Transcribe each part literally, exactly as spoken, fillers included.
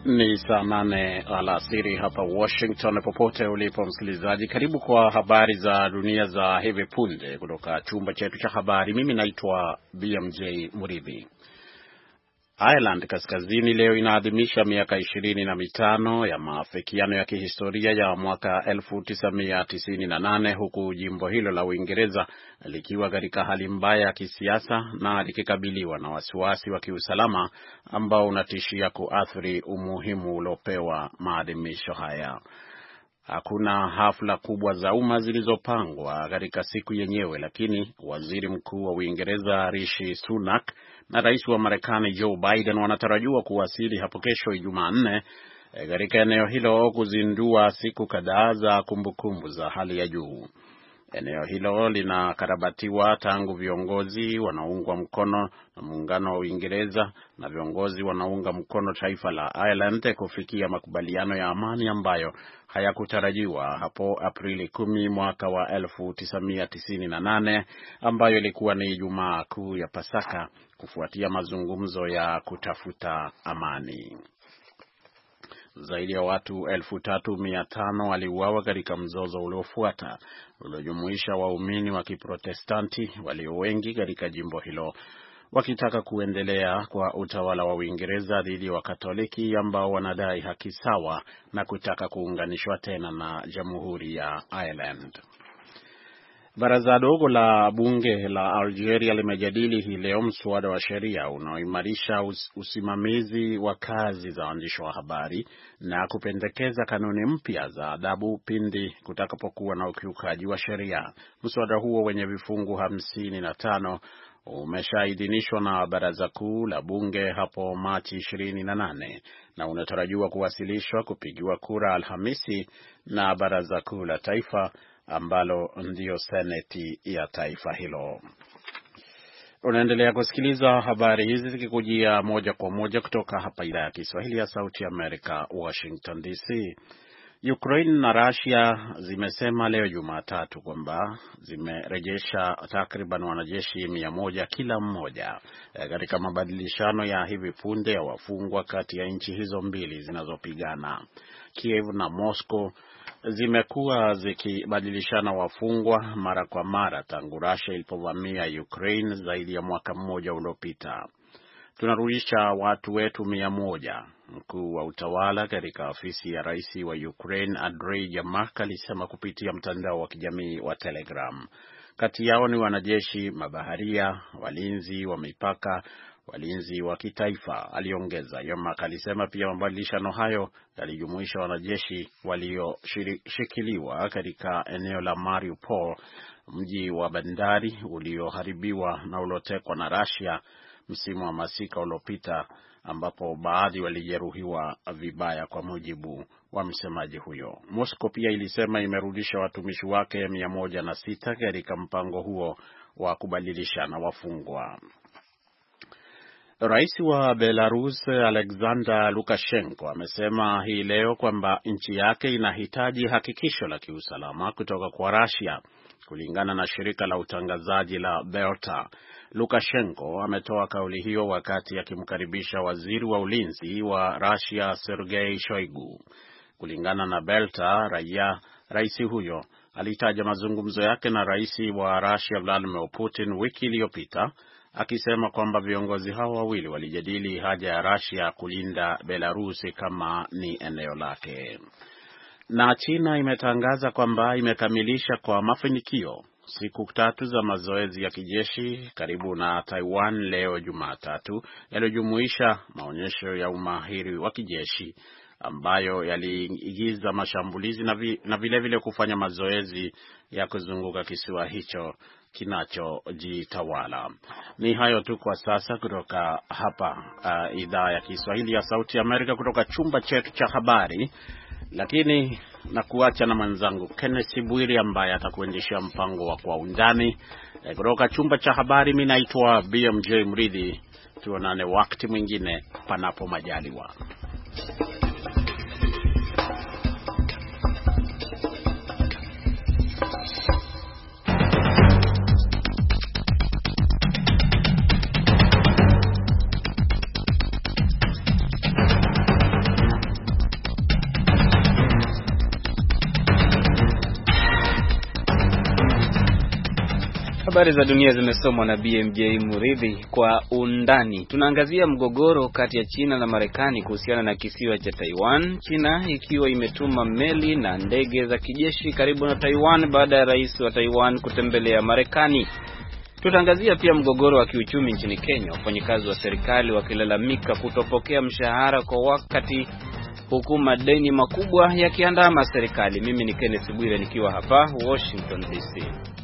Ni saa nane alasiri hapa Washington. Popote ulipo msikilizaji, karibu kwa habari za dunia za hivi punde kutoka chumba chetu cha habari. Mimi naitwa B M J Muridhi. Ireland Kaskazini leo inaadhimisha miaka ishirini na mitano ya maafikiano ya kihistoria ya mwaka elfu tisa mia tisini na nane, huku jimbo hilo la Uingereza likiwa katika hali mbaya ya kisiasa na likikabiliwa na wasiwasi wa kiusalama ambao unatishia kuathiri umuhimu uliopewa maadhimisho haya. Hakuna hafla kubwa za umma zilizopangwa katika siku yenyewe, lakini waziri mkuu wa Uingereza Rishi Sunak na rais wa Marekani Joe Biden wanatarajiwa kuwasili hapo kesho Jumanne katika eneo hilo kuzindua siku kadhaa za kumbukumbu za hali ya juu. Eneo hilo linakarabatiwa tangu viongozi wanaungwa mkono na muungano wa Uingereza na viongozi wanaunga mkono taifa la Ireland kufikia makubaliano ya amani ambayo hayakutarajiwa hapo Aprili kumi mwaka wa elfu tisa mia tisini na nane, ambayo ilikuwa ni Ijumaa Kuu ya Pasaka, kufuatia mazungumzo ya kutafuta amani. Zaidi ya watu elfu tatu mia tano waliuawa katika mzozo uliofuata, uliojumuisha waumini wa Kiprotestanti walio wengi katika jimbo hilo, wakitaka kuendelea kwa utawala wa Uingereza dhidi ya Wakatoliki ambao wanadai haki sawa na kutaka kuunganishwa tena na Jamhuri ya Ireland. Baraza dogo la bunge la Algeria limejadili hii leo mswada wa sheria unaoimarisha us, usimamizi wa kazi za waandishi wa habari na kupendekeza kanuni mpya za adhabu pindi kutakapokuwa na ukiukaji wa sheria. Mswada huo wenye vifungu hamsini na tano umeshaidhinishwa na baraza kuu la bunge hapo Machi ishirini na nane na unatarajiwa kuwasilishwa kupigiwa kura Alhamisi na baraza kuu la taifa ambalo ndio seneti ya taifa hilo. Unaendelea kusikiliza habari hizi zikikujia moja kwa moja kutoka hapa idhaa ya Kiswahili ya Sauti ya Amerika, Washington D C. Ukraine na Russia zimesema leo Jumatatu kwamba zimerejesha takriban wanajeshi mia moja kila mmoja katika mabadilishano ya hivi punde ya wafungwa kati ya nchi hizo mbili zinazopigana. Kiev na Moscow zimekuwa zikibadilishana wafungwa mara kwa mara tangu Russia ilipovamia Ukraine zaidi ya mwaka mmoja uliopita. Tunarudisha watu wetu mia moja, mkuu wa utawala katika ofisi ya rais wa Ukraine Andrei Yermak alisema kupitia mtandao wa kijamii wa Telegram. Kati yao ni wanajeshi, mabaharia, walinzi wa mipaka, walinzi wa kitaifa, aliongeza. Yermak alisema pia mabadilishano hayo yalijumuisha wanajeshi walioshikiliwa katika eneo la Mariupol, mji wa bandari ulioharibiwa na uliotekwa na Russia msimu wa masika uliopita, ambapo baadhi walijeruhiwa vibaya, kwa mujibu wa msemaji huyo. Moscow pia ilisema imerudisha watumishi wake mia moja na sita katika mpango huo wa kubadilishana wafungwa. Rais wa Belarus Alexander Lukashenko amesema hii leo kwamba nchi yake inahitaji hakikisho la kiusalama kutoka kwa Russia, kulingana na shirika la utangazaji la Belta. Lukashenko ametoa kauli hiyo wakati akimkaribisha waziri wa ulinzi wa Russia Sergei Shoigu. Kulingana na Belta, raia rais huyo alitaja mazungumzo yake na rais wa Russia Vladimir Putin wiki iliyopita, akisema kwamba viongozi hao wawili walijadili haja ya Russia kulinda Belarusi kama ni eneo lake. Na China imetangaza kwamba imekamilisha kwa mafanikio siku tatu za mazoezi ya kijeshi karibu na Taiwan leo Jumatatu, yaliyojumuisha maonyesho ya umahiri wa kijeshi ambayo yaliigiza mashambulizi na, vi, na vile vile kufanya mazoezi ya kuzunguka kisiwa hicho kinachojitawala. Ni hayo tu kwa sasa kutoka hapa uh, idhaa ya Kiswahili ya Sauti ya Amerika, kutoka chumba chetu cha habari. Lakini na kuacha na mwenzangu Kenneth Bwiri ambaye atakuendeshea mpango wa Kwa Undani. E, kutoka chumba cha habari, mimi naitwa B M J Mridhi. Tuonane wakati mwingine panapo majaliwa. Habari za dunia zimesomwa na B M J Muridhi. Kwa undani tunaangazia mgogoro kati ya China na Marekani kuhusiana na kisiwa cha Taiwan, China ikiwa imetuma meli na ndege za kijeshi karibu na Taiwan baada ya rais wa Taiwan kutembelea Marekani. Tutaangazia pia mgogoro wa kiuchumi nchini Kenya, wafanyikazi wa serikali wakilalamika kutopokea mshahara kwa wakati huku madeni makubwa yakiandama serikali. Mimi ni Kenneth Bwire nikiwa hapa Washington D C.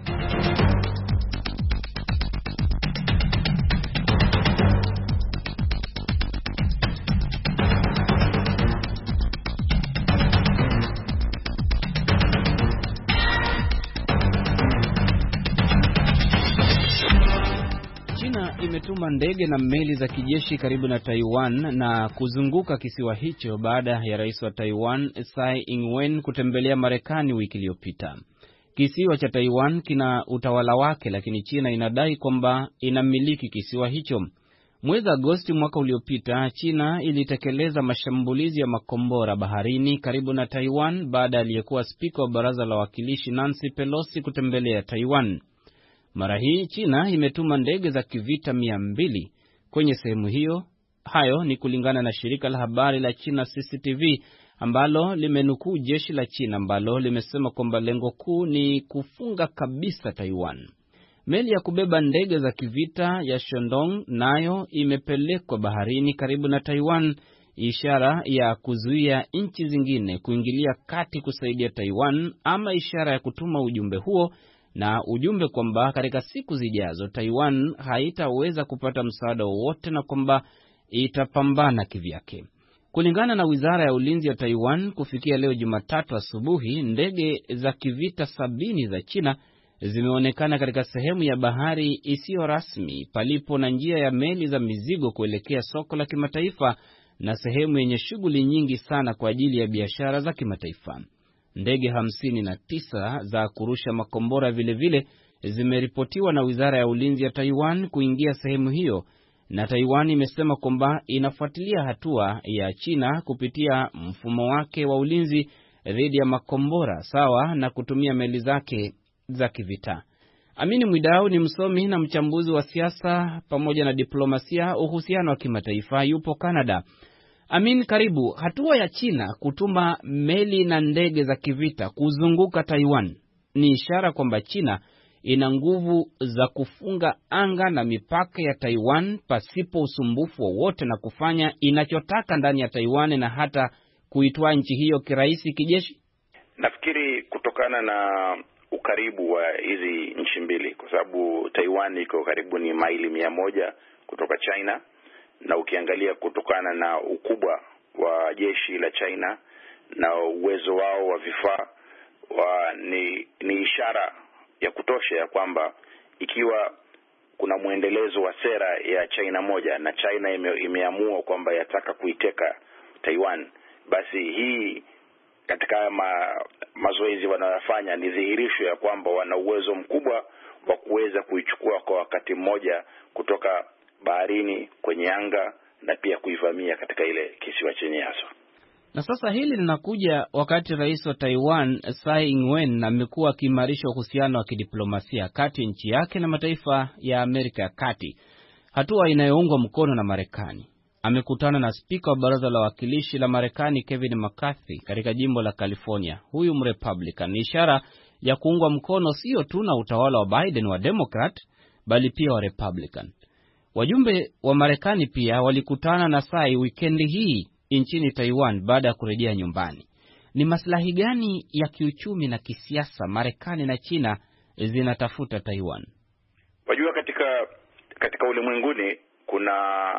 Imetuma ndege na meli za kijeshi karibu na Taiwan na kuzunguka kisiwa hicho baada ya rais wa Taiwan Tsai Ing-wen kutembelea Marekani wiki iliyopita. Kisiwa cha Taiwan kina utawala wake, lakini China inadai kwamba inamiliki kisiwa hicho. Mwezi Agosti mwaka uliopita, China ilitekeleza mashambulizi ya makombora baharini karibu na Taiwan baada aliyekuwa spika wa baraza la wawakilishi Nancy Pelosi kutembelea Taiwan. Mara hii China imetuma ndege za kivita mia mbili kwenye sehemu hiyo. Hayo ni kulingana na shirika la habari la China C C T V ambalo limenukuu jeshi la China ambalo limesema kwamba lengo kuu ni kufunga kabisa Taiwan. Meli ya kubeba ndege za kivita ya Shandong nayo imepelekwa baharini karibu na Taiwan, ishara ya kuzuia nchi zingine kuingilia kati kusaidia Taiwan, ama ishara ya kutuma ujumbe huo na ujumbe kwamba katika siku zijazo Taiwan haitaweza kupata msaada wowote na kwamba itapambana kivyake. Kulingana na Wizara ya Ulinzi ya Taiwan, kufikia leo Jumatatu asubuhi, ndege za kivita sabini za China zimeonekana katika sehemu ya bahari isiyo rasmi palipo na njia ya meli za mizigo kuelekea soko la kimataifa na sehemu yenye shughuli nyingi sana kwa ajili ya biashara za kimataifa. Ndege hamsini na tisa za kurusha makombora vile vile zimeripotiwa na Wizara ya Ulinzi ya Taiwan kuingia sehemu hiyo, na Taiwan imesema kwamba inafuatilia hatua ya China kupitia mfumo wake wa ulinzi dhidi ya makombora sawa na kutumia meli zake za kivita. Amini Mwidau ni msomi na mchambuzi wa siasa pamoja na diplomasia uhusiano wa kimataifa, yupo Canada. Amin, karibu. Hatua ya China kutuma meli na ndege za kivita kuzunguka Taiwan ni ishara kwamba China ina nguvu za kufunga anga na mipaka ya Taiwan pasipo usumbufu wowote na kufanya inachotaka ndani ya Taiwan na hata kuitwaa nchi hiyo kirahisi kijeshi. Nafikiri kutokana na ukaribu wa hizi nchi mbili, kwa sababu Taiwan iko karibu ni maili mia moja kutoka China, na ukiangalia kutokana na ukubwa wa jeshi la China na uwezo wao wa vifaa wa, ni, ni ishara ya kutosha ya kwamba ikiwa kuna muendelezo wa sera ya China moja na China ime, imeamua kwamba yataka kuiteka Taiwan, basi hii katika ma, mazoezi wanayofanya ni dhihirisho ya kwamba wana uwezo mkubwa wa kuweza kuichukua kwa wakati mmoja kutoka baharini, kwenye anga na pia kuivamia katika ile kisiwa chenye haswa. Na sasa hili linakuja wakati rais wa Taiwan Tsai Ing-wen amekuwa akiimarisha uhusiano wa kidiplomasia kati ya nchi yake na mataifa ya Amerika ya Kati, hatua inayoungwa mkono na Marekani. Amekutana na spika wa baraza la wawakilishi la Marekani Kevin McCarthy katika jimbo la California. Huyu mrepublican, ni ishara ya kuungwa mkono sio tu na utawala wa Biden wa Democrat bali pia wa Republican. Wajumbe wa Marekani pia walikutana na Tsai wikendi hii nchini Taiwan baada ya kurejea nyumbani. Ni maslahi gani ya kiuchumi na kisiasa Marekani na China zinatafuta Taiwan? Wajua, katika katika ulimwenguni kuna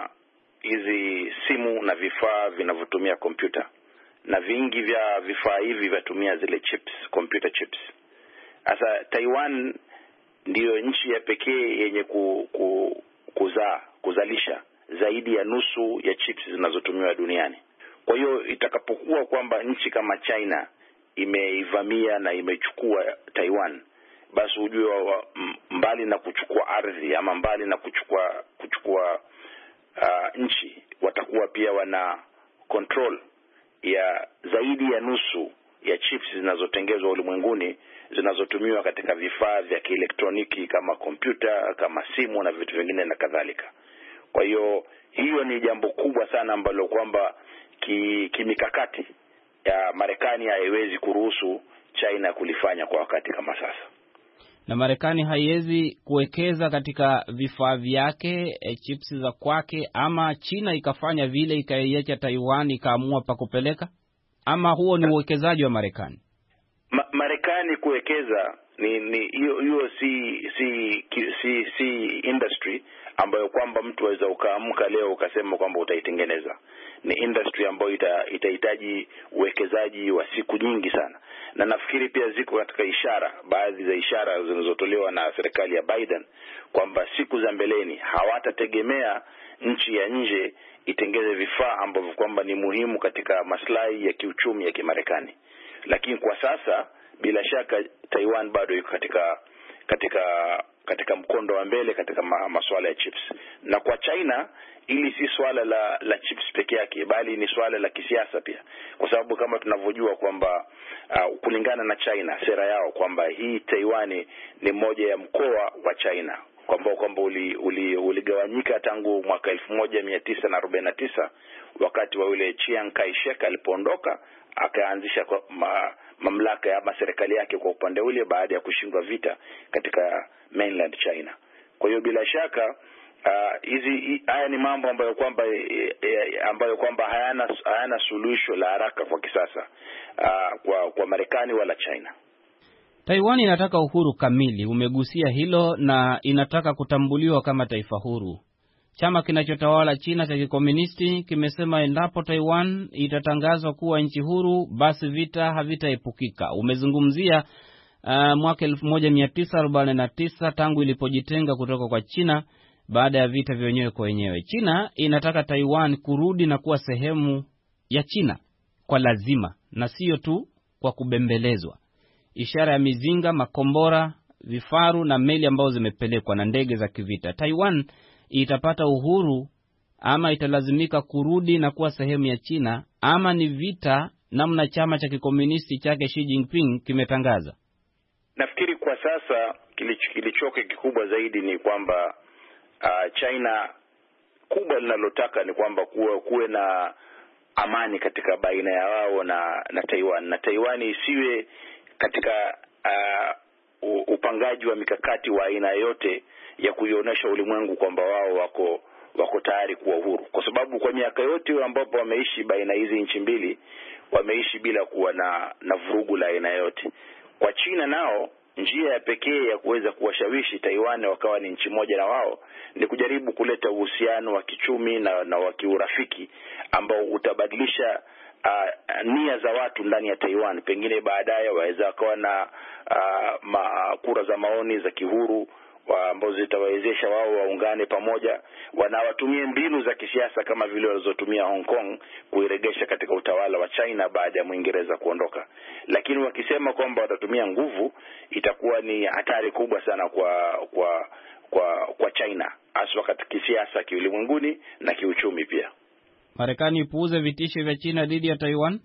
hizi simu na vifaa vinavyotumia kompyuta, na vingi vya vifaa hivi vyatumia zile chips, computer chips. Sasa Taiwan ndiyo nchi ya pekee yenye ku, ku kuzaa kuzalisha zaidi ya nusu ya chips zinazotumiwa duniani. Kwa hiyo itakapokuwa kwamba nchi kama China imeivamia na imechukua Taiwan, basi ujue mbali na kuchukua ardhi ama mbali na kuchukua kuchukua uh, nchi, watakuwa pia wana control ya zaidi ya nusu ya chips zinazotengezwa ulimwenguni zinazotumiwa katika vifaa vya kielektroniki kama kompyuta, kama simu na vitu vingine na kadhalika. Kwa hiyo hiyo ni jambo kubwa sana ambalo kwamba kimikakati ya Marekani haiwezi kuruhusu China kulifanya kwa wakati kama sasa. Na Marekani haiwezi kuwekeza katika vifaa vyake, e, chips za kwake, ama China ikafanya vile ikaiacha Taiwan ikaamua pa kupeleka, ama huo ni uwekezaji wa Marekani? Ma, Marekani kuwekeza ni ni hiyo hiyo si si si si industry ambayo kwamba mtu aweza ukaamka leo ukasema kwamba utaitengeneza. Ni industry ambayo ita, itahitaji uwekezaji wa siku nyingi sana. Na nafikiri pia ziko katika ishara, baadhi za ishara zinazotolewa na serikali ya Biden kwamba siku za mbeleni hawatategemea nchi ya nje itengeze vifaa ambavyo kwamba ni muhimu katika maslahi ya kiuchumi ya Kimarekani. Lakini kwa sasa bila shaka Taiwan bado iko katika katika katika mkondo wa mbele katika ma, masuala ya chips. Na kwa China ili si swala la la chips peke yake, bali ni swala la kisiasa pia, kwa sababu kama tunavyojua kwamba uh, kulingana na China sera yao kwamba hii Taiwan ni moja ya mkoa wa China, kwamba kwamba uligawanyika uli, uli tangu mwaka elfu moja mia tisa arobaini na tisa wakati wa yule Chiang Kai-shek alipoondoka akaanzisha kwa ma, mamlaka ya serikali yake kwa upande ule baada ya kushindwa vita katika mainland China. Kwa hiyo bila shaka hizi uh, haya ni mambo ambayo kwamba e, e, ambayo kwamba hayana hayana suluhisho la haraka kwa kisasa uh, kwa kwa Marekani wala China. Taiwan inataka uhuru kamili, umegusia hilo, na inataka kutambuliwa kama taifa huru. Chama kinachotawala China cha kikomunisti kimesema endapo Taiwan itatangazwa kuwa nchi huru, basi vita havitaepukika. Umezungumzia uh, mwaka elfu moja mia tisa arobaini na tisa tangu ilipojitenga kutoka kwa China baada ya vita vya wenyewe kwa wenyewe. China inataka Taiwan kurudi na kuwa sehemu ya China kwa lazima, na sio tu kwa kubembelezwa. Ishara ya mizinga, makombora, vifaru na meli ambazo zimepelekwa na ndege za kivita. Taiwan itapata uhuru ama italazimika kurudi na kuwa sehemu ya China, ama ni vita namna chama cha kikomunisti chake Xi Jinping kimetangaza? Nafikiri kwa sasa kilichoke kikubwa zaidi ni kwamba uh, China kubwa linalotaka ni kwamba kuwe, kuwe na amani katika baina ya wao na na Taiwan, na Taiwan isiwe katika uh, upangaji wa mikakati wa aina yote ya kuionyesha ulimwengu kwamba wao wako wako tayari kuwa huru, kwa sababu kwa miaka yote ambapo wameishi baina hizi nchi mbili wameishi bila kuwa na na vurugu la aina yote. Kwa China nao njia ya pekee ya kuweza kuwashawishi Taiwan wakawa ni nchi moja na wao ni kujaribu kuleta uhusiano wa kichumi na, na wa kiurafiki ambao utabadilisha uh, nia za watu ndani ya Taiwan. Pengine baadaye waweza wakawa na uh, ma, kura za maoni za kihuru ambazo zitawawezesha wao waungane pamoja, wanawatumia mbinu za kisiasa kama vile walizotumia Hong Kong kuiregesha katika utawala wa China baada ya Mwingereza kuondoka. Lakini wakisema kwamba watatumia nguvu, itakuwa ni hatari kubwa sana kwa kwa kwa kwa China, hasa katika kisiasa, kiulimwenguni na kiuchumi pia. Marekani ipuuze vitisho vya China dhidi ya Taiwan?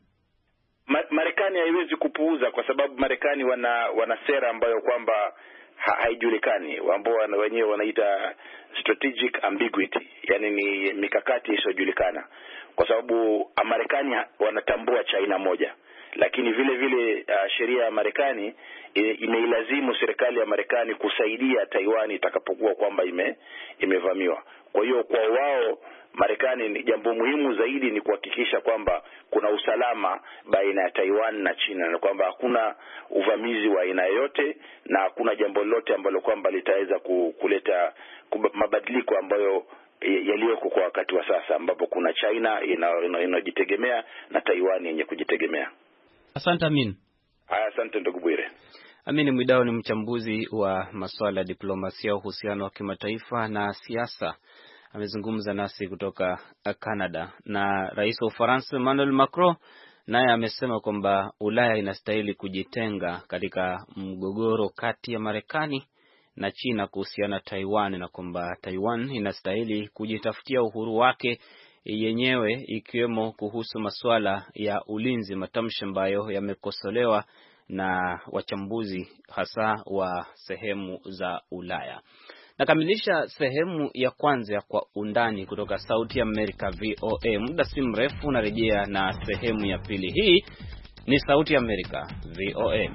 Ma, Marekani haiwezi kupuuza, kwa sababu Marekani wana wana sera ambayo kwamba ha, haijulikani, ambao wenyewe wanaita strategic ambiguity, yani ni mikakati isiyojulikana, kwa sababu Marekani wanatambua China moja, lakini vile vile uh, sheria ya Marekani imeilazimu serikali ya Marekani kusaidia Taiwan itakapokuwa kwamba ime imevamiwa. Kwa hiyo kwa wao Marekani ni jambo muhimu zaidi ni kuhakikisha kwamba kuna usalama baina ya Taiwan na China, na kwamba hakuna uvamizi wa aina yote na hakuna jambo lolote ambalo kwamba litaweza kuleta mabadiliko ambayo yaliyoko kwa wakati wa sasa, ambapo kuna China inajitegemea ina, ina na Taiwan yenye kujitegemea. Asante Amin. Asante ndugu Bwire. Amin Mwidau ni mchambuzi wa masuala ya diplomasia, uhusiano wa kimataifa na siasa. Amezungumza nasi kutoka Canada. Na Rais wa Ufaransa Emmanuel Macron naye amesema kwamba Ulaya inastahili kujitenga katika mgogoro kati ya Marekani na China kuhusiana Taiwan, na kwamba Taiwan inastahili kujitafutia uhuru wake yenyewe ikiwemo kuhusu masuala ya ulinzi, matamshi ambayo yamekosolewa na wachambuzi hasa wa sehemu za Ulaya. Nakamilisha sehemu ya kwanza ya Kwa Undani kutoka Sauti ya Amerika V O A. Muda si mrefu narejea na sehemu ya pili. Hii ni Sauti ya Amerika V O A.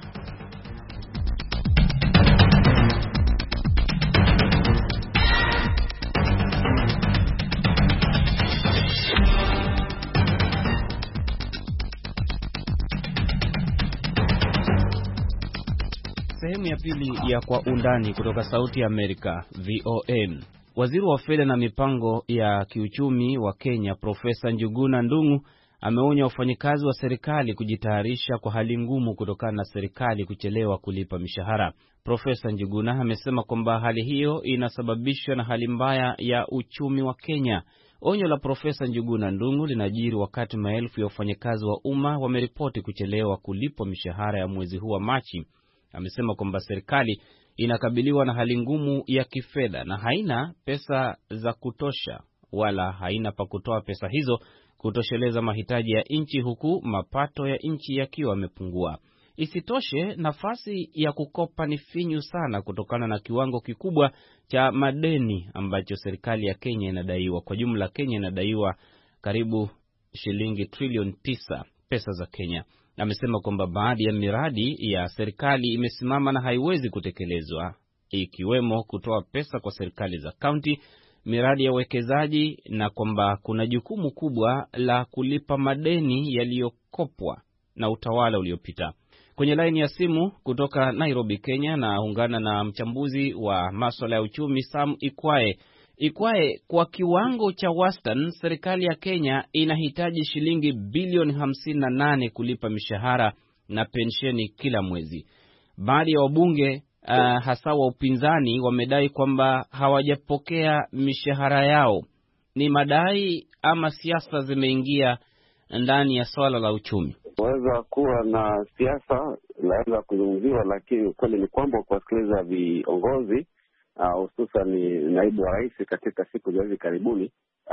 Sehemu ya pili ya Kwa Undani kutoka Sauti ya Amerika V O A. Waziri wa Fedha na Mipango ya Kiuchumi wa Kenya Profesa Njuguna Ndung'u ameonya wafanyikazi wa serikali kujitayarisha kwa hali ngumu kutokana na serikali kuchelewa kulipa mishahara. Profesa Njuguna amesema kwamba hali hiyo inasababishwa na hali mbaya ya uchumi wa Kenya. Onyo la Profesa Njuguna Ndung'u linajiri wakati maelfu ya wafanyikazi wa umma wameripoti kuchelewa kulipwa mishahara ya mwezi huu wa Machi. Amesema kwamba serikali inakabiliwa na hali ngumu ya kifedha na haina pesa za kutosha wala haina pa kutoa pesa hizo kutosheleza mahitaji ya nchi, huku mapato ya nchi yakiwa yamepungua. Isitoshe, nafasi ya kukopa ni finyu sana kutokana na kiwango kikubwa cha madeni ambacho serikali ya Kenya inadaiwa. Kwa jumla Kenya inadaiwa karibu shilingi trilioni tisa pesa za Kenya. Amesema kwamba baadhi ya miradi ya serikali imesimama na haiwezi kutekelezwa, ikiwemo kutoa pesa kwa serikali za kaunti, miradi ya uwekezaji, na kwamba kuna jukumu kubwa la kulipa madeni yaliyokopwa na utawala uliopita. Kwenye laini ya simu kutoka Nairobi, Kenya, na ungana na mchambuzi wa masuala ya uchumi Sam Ikwae. Ikwae, kwa kiwango cha wastani serikali ya Kenya inahitaji shilingi bilioni hamsini na nane kulipa mishahara na pensheni kila mwezi. Baadhi ya wabunge uh, hasa wa upinzani wamedai kwamba hawajapokea mishahara yao. Ni madai ama siasa zimeingia ndani ya swala la uchumi? Waweza kuwa na siasa laweza kuzungumziwa, lakini kweli ni kwamba kuwasikiliza viongozi hususan uh, ni naibu wa rais katika siku za hivi karibuni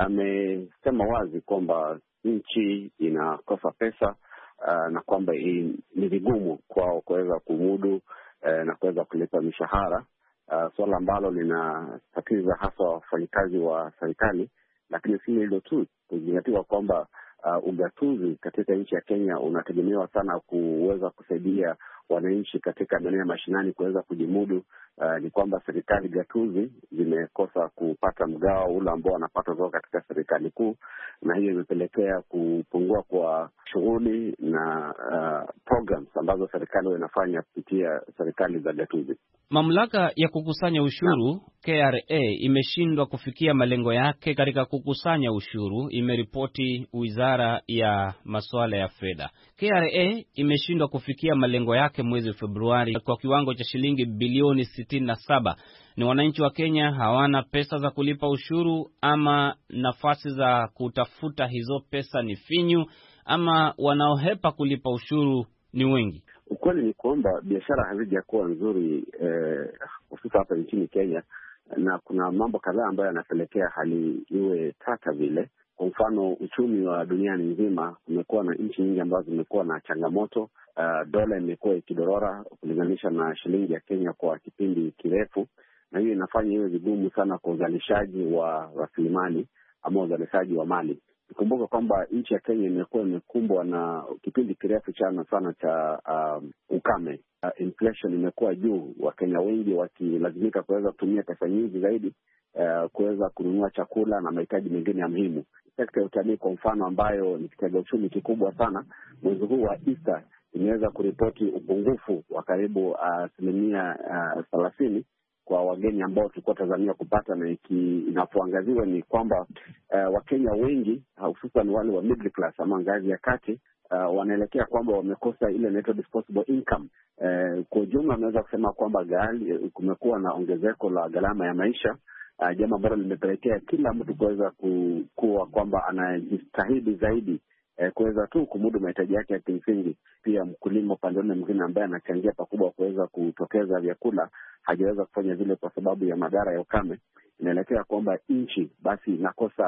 amesema wazi kwamba nchi inakosa pesa uh, na kwamba ni vigumu kwao kuweza kumudu uh, na kuweza kulipa mishahara, uh, swala ambalo linatatiza hasa wafanyikazi wa serikali. Lakini si hilo tu, kuzingatiwa kwamba uh, ugatuzi katika nchi ya Kenya unategemewa sana kuweza kusaidia wananchi katika maeneo ya mashinani kuweza kujimudu. Uh, ni kwamba serikali gatuzi zimekosa kupata mgao ule ambao wanapata kutoka katika serikali kuu, na hiyo imepelekea kupungua kwa shughuli na uh, programs ambazo serikali inafanya kupitia serikali za gatuzi. Mamlaka ya kukusanya ushuru na K R A imeshindwa kufikia malengo yake katika kukusanya ushuru, imeripoti Wizara ya Masuala ya Fedha. K R A imeshindwa kufikia malengo yake mwezi Februari kwa kiwango cha shilingi bilioni sitini na saba. Ni wananchi wa Kenya hawana pesa za kulipa ushuru, ama nafasi za kutafuta hizo pesa ni finyu, ama wanaohepa kulipa ushuru ni wengi? Ukweli ni kwamba biashara hazijakuwa nzuri eh, hususa hapa nchini Kenya, na kuna mambo kadhaa ambayo yanapelekea hali iwe tata vile. Kwa mfano, uchumi wa duniani nzima umekuwa na nchi nyingi ambazo zimekuwa na changamoto. Uh, dola imekuwa ikidorora kulinganisha na shilingi ya Kenya kwa kipindi kirefu, na hiyo inafanya iwe vigumu sana kwa uzalishaji wa rasilimali ama uzalishaji wa mali. Kumbuka kwamba nchi ya Kenya imekuwa imekumbwa na kipindi kirefu chana sana cha um, ukame. Uh, inflation imekuwa juu, Wakenya wengi wakilazimika kuweza kutumia pesa nyingi zaidi uh, kuweza kununua chakula na mahitaji mengine ya muhimu. Sekta ya utalii kwa mfano, ambayo ni kitega uchumi kikubwa sana, mwezi huu wa Easter imeweza kuripoti upungufu wa karibu asilimia uh, thelathini uh, kwa wageni ambao tulikuwa tazamia kupata, na iki inapoangaziwa ni kwamba uh, Wakenya wengi hususan wale wa middle class ama ngazi ya kati uh, wanaelekea kwamba wamekosa ile inaitwa disposable income. Uh, kwa jumla naweza kusema kwamba gali kumekuwa na ongezeko la gharama ya maisha, uh, jambo ambalo limepelekea kila mtu kuweza kuwa kwamba anajitahidi zaidi eh, kuweza tu kumudu mahitaji yake ya kimsingi. Pia mkulima upande mwingine ambaye anachangia pakubwa kuweza kutokeza vyakula hajaweza kufanya vile kwa sababu ya madhara ya ukame. Inaelekea kwamba nchi basi inakosa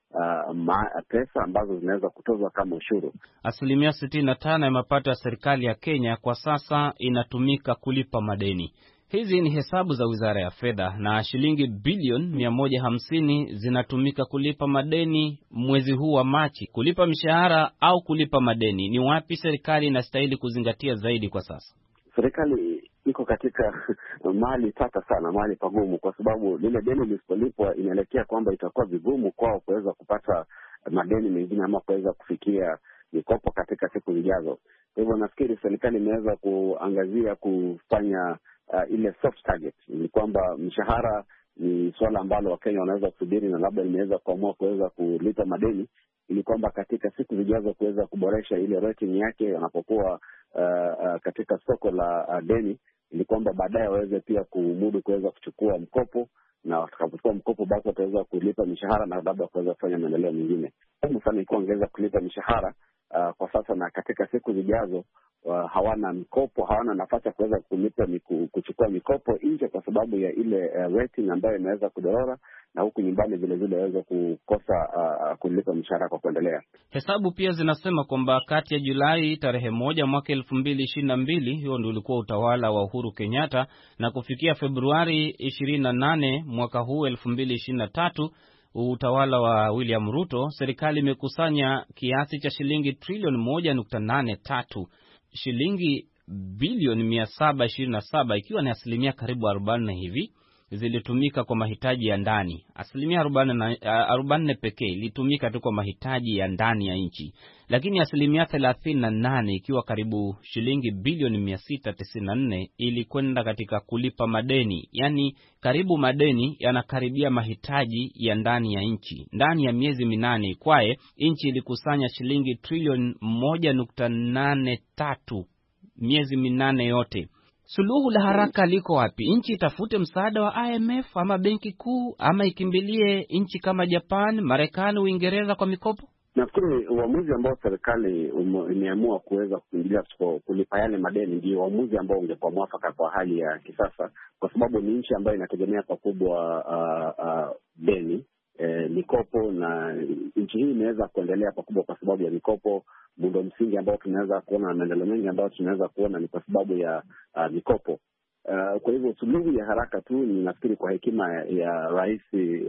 uh, ma, pesa ambazo zinaweza kutozwa kama ushuru. Asilimia sitini na tano ya mapato ya serikali ya Kenya kwa sasa inatumika kulipa madeni. Hizi ni hesabu za Wizara ya Fedha, na shilingi bilioni mia moja hamsini zinatumika kulipa madeni mwezi huu wa Machi. Kulipa mishahara au kulipa madeni, ni wapi serikali inastahili kuzingatia zaidi kwa sasa? Serikali iko katika mahali tata sana, mahali pagumu, kwa sababu lile deni lisipolipwa inaelekea kwamba itakuwa vigumu kwao kuweza kupata madeni mengine ama kuweza kufikia mikopo katika siku zijazo. Kwa hivyo nafikiri serikali imeweza kuangazia kufanya uh, ile soft target, ni kwamba mshahara ni swala ambalo Wakenya wanaweza kusubiri, na labda imeweza kuamua kuweza kulipa madeni ili kwamba katika siku zijazo kuweza kuboresha ile rating yake wanapokuwa uh, uh, katika soko la uh, deni, ili kwamba baadaye waweze pia kumudu kuweza kuchukua mkopo, na watakapochukua mkopo basi wataweza kulipa mishahara na labda kuweza kufanya maendeleo mengine. Muhimu sana ikiwa wangeweza kulipa mishahara uh, kwa sasa, na katika siku zijazo uh, hawana mikopo, hawana nafasi ya kuweza kulipa miku, kuchukua mikopo nje kwa sababu ya ile uh, rating ambayo imeweza kudorora, na huku nyumbani vile vile waweza kukosa uh, kulipa mishahara kwa kuendelea. Hesabu pia zinasema kwamba kati ya Julai tarehe moja mwaka elfu mbili ishirini na mbili, hiyo ndio ulikuwa utawala wa Uhuru Kenyatta, na kufikia Februari ishirini na nane mwaka huu elfu mbili ishirini na tatu, utawala wa William Ruto, serikali imekusanya kiasi cha shilingi trilioni moja nukta nane tatu, shilingi bilioni mia saba ishirini na saba, ikiwa ni asilimia karibu arobaini hivi zilitumika kwa mahitaji ya ndani. Asilimia arobaini pekee ilitumika tu kwa mahitaji ya ndani ya nchi, lakini asilimia thelathini na nane, ikiwa karibu shilingi bilioni mia sita tisini na nne, ilikwenda katika kulipa madeni. Yani karibu madeni yanakaribia mahitaji ya ndani ya nchi. Ndani ya miezi minane kwae, nchi ilikusanya shilingi trilioni moja nukta nane tatu miezi minane yote. Suluhu la haraka liko wapi? Nchi itafute msaada wa I M F ama benki kuu, ama ikimbilie nchi kama Japan, Marekani, Uingereza kwa mikopo? Nafikiri uamuzi ambao serikali imeamua kuweza kukimbilia kulipa yale madeni ndio uamuzi ambao ungekuwa mwafaka kwa hali ya kisasa, kwa sababu ni nchi ambayo inategemea pakubwa uh, uh, deni E, mikopo, na nchi hii imeweza kuendelea pakubwa kwa sababu ya mikopo. Muundo msingi ambao tunaweza kuona na maendeleo mengi ambayo tunaweza kuona ni kwa sababu ya uh, mikopo. Uh, kwa hivyo suluhu ya haraka tu ni nafikiri kwa hekima ya, ya Rais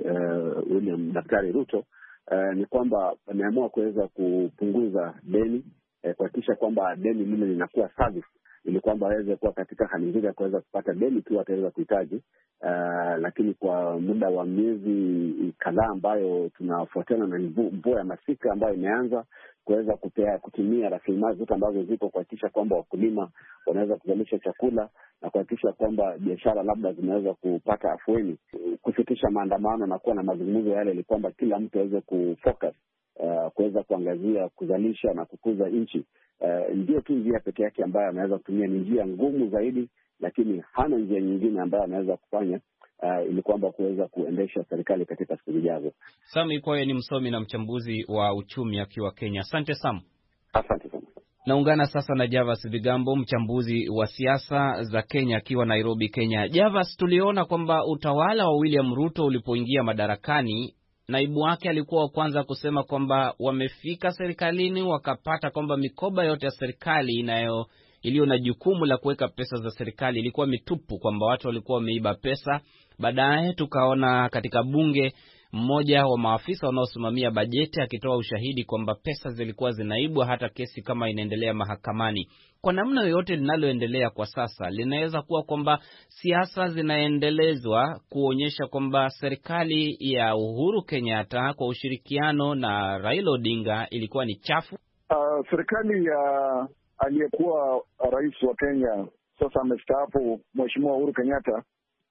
uh, William Daktari Ruto uh, ni kwamba ameamua kuweza kupunguza deni, uh, kuhakikisha kwamba deni lile linakuwa service, ili kwamba aweze kuwa katika hali nzuri ya kuweza kupata deni tu ataweza kuhitaji. Uh, lakini kwa muda wa miezi kadhaa ambayo tunafuatana na mvua ya masika ambayo imeanza kuweza kupea kutumia rasilimali zote ambazo ziko kuhakikisha kwamba wakulima wanaweza kuzalisha chakula na kuhakikisha kwamba biashara labda zinaweza kupata afueni, kufikisha maandamano na kuwa na mazungumzo yale, ili kwamba kila mtu aweze kufocus uh, kuweza kuangazia kuzalisha na kukuza nchi. Uh, ndio tu njia pekee yake ambayo anaweza kutumia. Ni njia ngumu zaidi, lakini hana njia nyingine ambayo anaweza kufanya uh, ili kwamba kuweza kuendesha serikali katika siku zijazo. Sam Ikoye ni msomi na mchambuzi wa uchumi akiwa Kenya. Asante Sam. Asante sana. Naungana sasa na Javas Bigambo, mchambuzi wa siasa za Kenya akiwa Nairobi, Kenya. Javas, tuliona kwamba utawala wa William Ruto ulipoingia madarakani, naibu wake alikuwa wa kwanza kusema kwamba wamefika serikalini wakapata kwamba mikoba yote ya serikali inayo iliyo na jukumu la kuweka pesa za serikali ilikuwa mitupu, kwamba watu walikuwa wameiba pesa. Baadaye tukaona katika bunge mmoja wa maafisa wanaosimamia bajeti akitoa ushahidi kwamba pesa zilikuwa zinaibwa, hata kesi kama inaendelea mahakamani. Kwa namna yoyote linaloendelea kwa sasa, linaweza kuwa kwamba siasa zinaendelezwa kuonyesha kwamba serikali ya Uhuru Kenyatta kwa ushirikiano na Raila Odinga ilikuwa ni chafu. Uh, serikali ya aliyekuwa rais wa Kenya sasa amestaafu, Mheshimiwa Uhuru Kenyatta,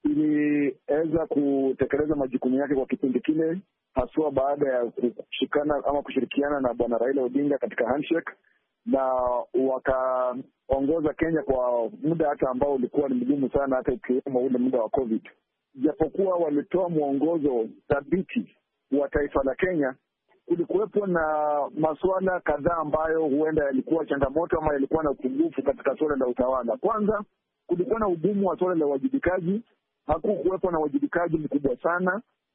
iliweza kutekeleza majukumu yake kwa kipindi kile, haswa baada ya kushikana ama kushirikiana na Bwana Raila Odinga katika handshake, na wakaongoza Kenya kwa muda hata ambao ulikuwa ni mgumu sana, hata ikiwemo ule muda wa COVID. Japokuwa walitoa mwongozo thabiti wa taifa la Kenya, kulikuwepo na masuala kadhaa ambayo huenda yalikuwa changamoto ama yalikuwa na upungufu katika suala la utawala. Kwanza, kulikuwa na ugumu wa suala la uwajibikaji. Hakukuwepo na uwajibikaji mkubwa sana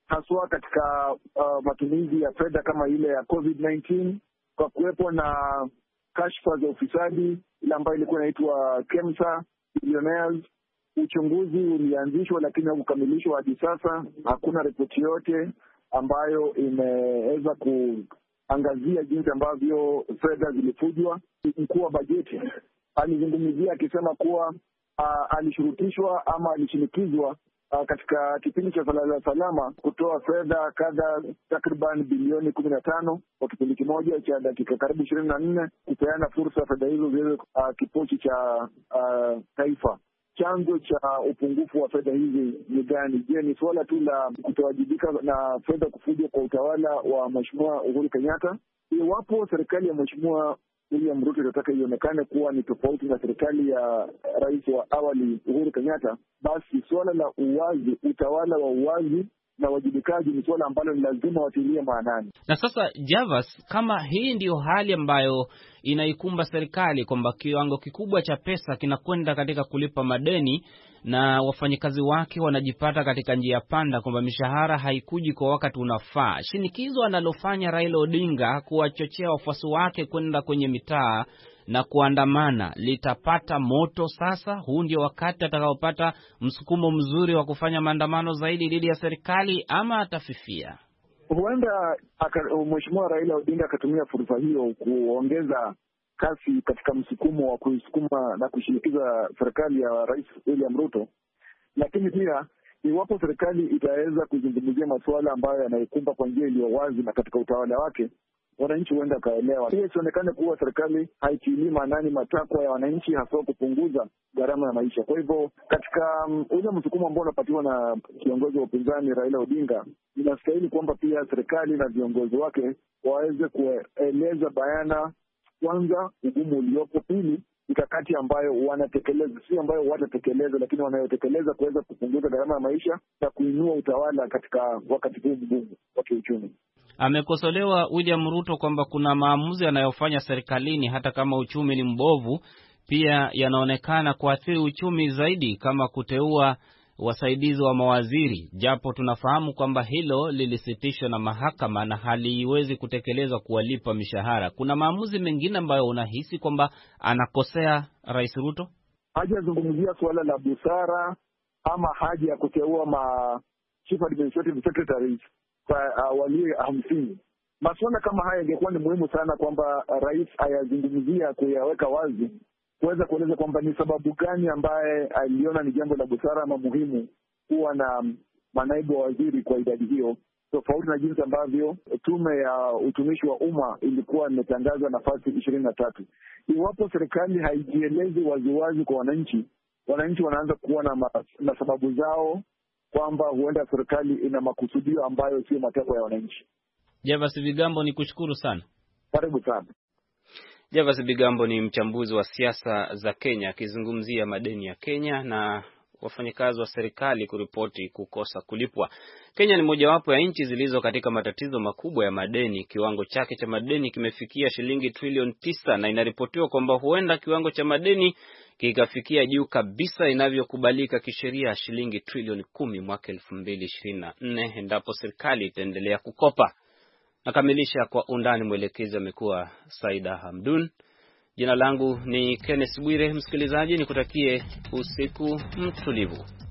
haswa katika uh, matumizi ya fedha kama ile ya covid kumi na tisa, kwa kuwepo na kashfa za ufisadi ile ambayo ilikuwa inaitwa Kemsa Billionaires. Uchunguzi ulianzishwa lakini haukukamilishwa hadi sasa. Hakuna ripoti yote ambayo imeweza kuangazia jinsi ambavyo fedha zilifujwa. Mkuu wa bajeti alizungumzia akisema kuwa uh, alishurutishwa ama alishinikizwa uh, katika kipindi cha Salala Salama kutoa fedha kadha takriban bilioni kumi na tano kwa kipindi kimoja cha dakika karibu ishirini na nne kupeana fursa fedha hizo ziwe uh, kipochi cha uh, taifa. Chanzo cha upungufu wa fedha hizi ni gani? Je, ni suala tu la kutowajibika na fedha kufujwa kwa utawala wa Mheshimiwa Uhuru Kenyatta? Iwapo serikali ya Mheshimiwa William Ruto itataka ionekane kuwa ni tofauti na serikali ya rais wa awali Uhuru Kenyatta, basi suala la uwazi, utawala wa uwazi na wajibikaji ni suala ambalo ni lazima watilie maanani. Na sasa Javas, kama hii ndiyo hali ambayo inaikumba serikali, kwamba kiwango kikubwa cha pesa kinakwenda katika kulipa madeni na wafanyikazi wake wanajipata katika njia panda, kwamba mishahara haikuji kwa wakati unafaa, shinikizo analofanya Raila Odinga kuwachochea wafuasi wake kwenda kwenye mitaa na kuandamana litapata moto sasa? Huu ndio wakati atakaopata msukumo mzuri wa kufanya maandamano zaidi dhidi ya serikali, ama atafifia? Huenda Mheshimiwa Raila Odinga akatumia fursa hiyo kuongeza kasi katika msukumo wa kusukuma na kushinikiza serikali ya Rais William Ruto. Lakini pia iwapo serikali itaweza kuzungumzia masuala ambayo yanaikumba kwa njia iliyo wazi na katika utawala wake, wananchi huenda kaelewa. Pia isionekane kuwa serikali haitilii maanani matakwa ya wananchi, hasa kupunguza gharama ya maisha. Kwa hivyo katika um, ule msukumo ambao unapatiwa na kiongozi wa upinzani Raila Odinga, inastahili kwamba pia serikali na viongozi wake waweze kueleza bayana, kwanza ugumu uliopo, pili mikakati ambayo wanatekeleza, si ambayo watatekeleza, lakini wanayotekeleza kuweza kupunguza gharama ya maisha na kuinua utawala katika wakati huu mgumu wa kiuchumi. Amekosolewa William Ruto kwamba kuna maamuzi yanayofanya serikalini hata kama uchumi ni mbovu, pia yanaonekana kuathiri uchumi zaidi, kama kuteua wasaidizi wa mawaziri, japo tunafahamu kwamba hilo lilisitishwa na mahakama na haliwezi kutekelezwa kuwalipa mishahara. Kuna maamuzi mengine ambayo unahisi kwamba anakosea Rais Ruto? Hajazungumzia suala la busara ama haja ya kuteua ma chief administrative secretaries kwa uh, walio hamsini. Masuala kama haya ingekuwa ni muhimu sana kwamba rais ayazungumzia, kuyaweka wazi, kuweza kueleza kwamba ni sababu gani ambaye aliona ni jambo la busara ama muhimu kuwa na manaibu wa waziri kwa idadi hiyo, tofauti na jinsi ambavyo tume ya utumishi wa umma ilikuwa imetangaza nafasi ishirini na tatu. Iwapo serikali haijielezi waziwazi kwa wananchi, wananchi wanaanza kuwa na, ma, na sababu zao kwamba huenda serikali ina makusudio ambayo sio matakwa ya wananchi. Javas Bigambo, ni kushukuru sana. Karibu sana. Javas Bigambo ni mchambuzi wa siasa za Kenya, akizungumzia madeni ya Kenya na wafanyakazi wa serikali kuripoti kukosa kulipwa. Kenya ni mojawapo ya nchi zilizo katika matatizo makubwa ya madeni. Kiwango chake cha madeni kimefikia shilingi trilioni tisa na inaripotiwa kwamba huenda kiwango cha madeni kikafikia juu kabisa inavyokubalika kisheria, shilingi trilioni kumi mwaka elfu mbili ishirini na nne endapo serikali itaendelea kukopa. Nakamilisha kwa undani, mwelekezi amekuwa Saida Hamdun. Jina langu ni Kenneth Bwire. Msikilizaji, nikutakie usiku mtulivu.